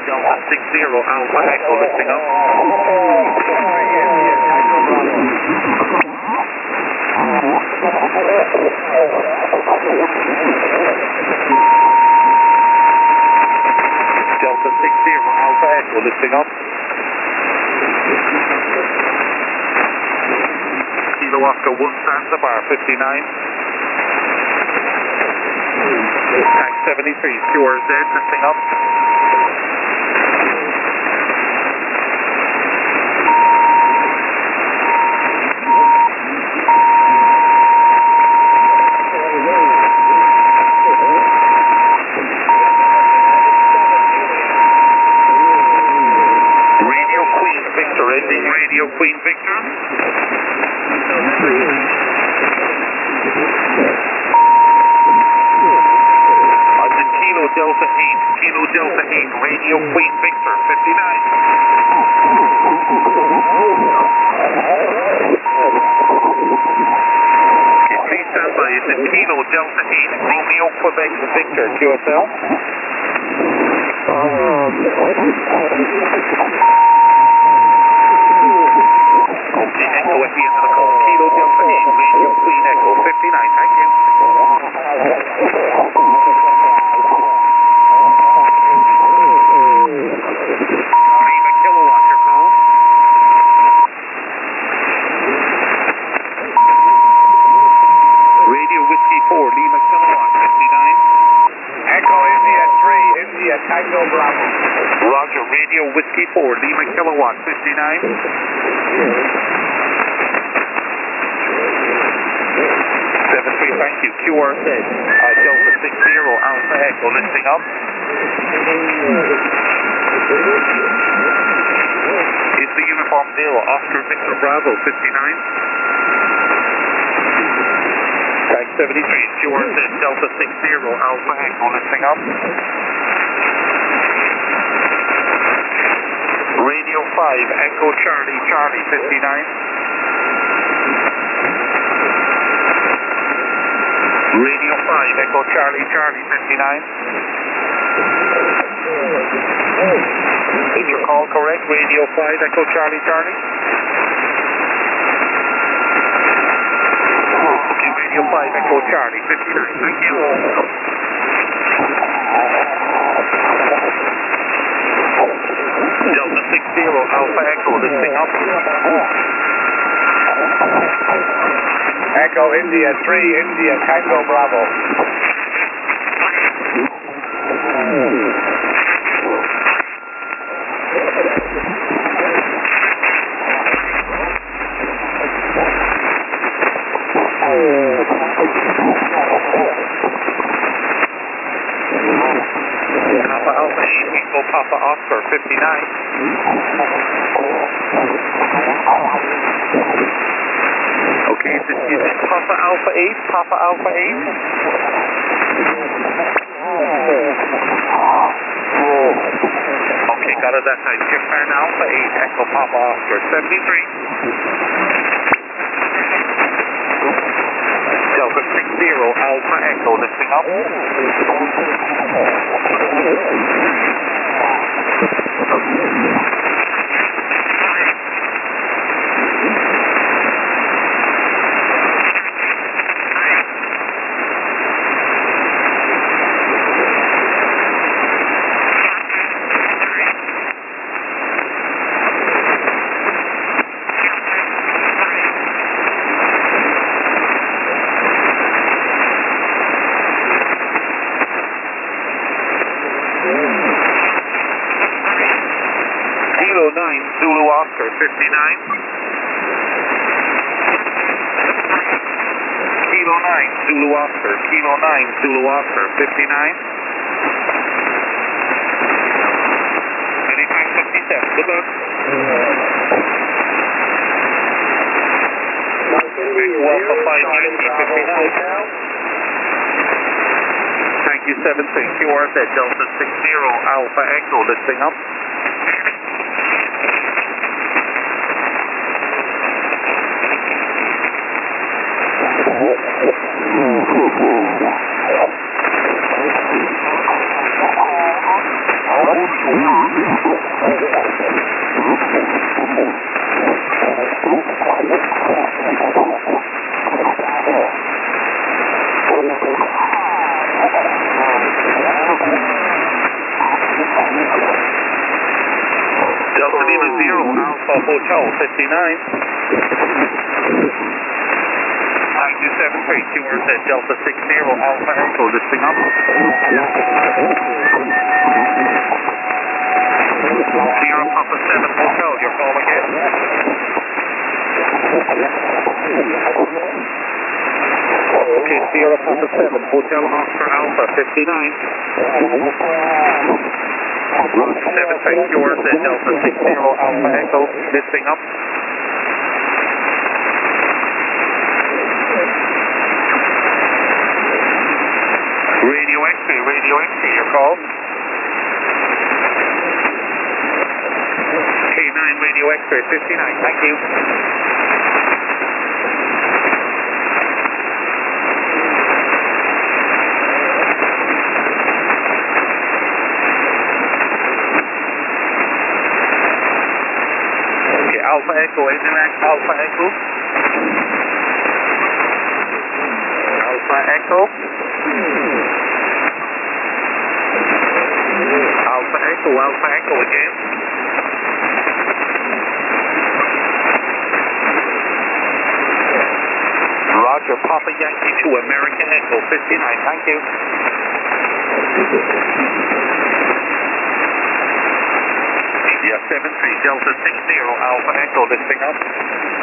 Delta 60 Alpha Echo lifting up. Delta 60 Alpha Echo lifting up. Kilo Oscar 1 Zanzibar 59. Tank 73 QRZ lifting up. Radio Queen Victor. Kilo Delta 8, Radio Queen Victor, 59. Okay, please stand by. It's Kilo Delta 8, Romeo Quebec Victor, QSL. Okay, Echo at the end of the call. Kilo Delta 8, Radio Queen Echo, 59, thank you. Lima Kilowatt, your call. Radio Whiskey 4, Lima Kilowatt, 59. Echo India 3, India Tango Bravo. Roger, Radio Whiskey 4, Lima Kilowatt, 59. 73, thank you. QRZ, Delta 60, Alpha Echo, lifting up. Is the uniform 0, Oscar Victor Bravo, 59. Tank 73, QRZ, Delta 60, Alpha Echo, lifting up. Radio 5, Echo Charlie, Charlie, 59. Radio 5, Echo Charlie, Charlie, 59. Is your call correct? Radio 5, Echo Charlie, Charlie? Okay, Radio 5, Echo Charlie, 59, thank you. Delta 60, Alpha Echo, lifting up. Echo India 3, India Tango Bravo. Papa Alpha 8, Echo Papa Oscar, 59. Okay, is it Papa Alpha 8? Papa Alpha 8? Okay, got it that side. Japan Alpha 8, Echo Papa Oscar, 73. Delta 60, Alpha Echo, lifting up. Kilo 9, Zulu Oscar, 59. Kilo 9, Zulu Oscar, Kilo 9, Zulu Oscar, 59. Anytime 57, good luck. Alpha 5, UNT 59. Thank you, 73, QRZ, Delta 60, Alpha Echo, lifting up. Delta Lima 0, Alpha Hotel 59. 9273, QRZ Delta 60, Alpha Echo, listing up. Sierra Papa 7 Hotel, your call again. Okay, Sierra Papa 7 Hotel Oscar Alpha 59. 73, QRZ Delta 60, Alpha Echo, listing up. Radio X-ray, your call. K9 Radio X-ray 59, thank you. Okay, Alpha Echo, Indimax Alpha Echo. Alpha Echo. Alpha Echo again. Roger, Papa Yankee 2, American Echo 59, thank you. Yeah, 73, Delta 60, Alpha Echo, listing up.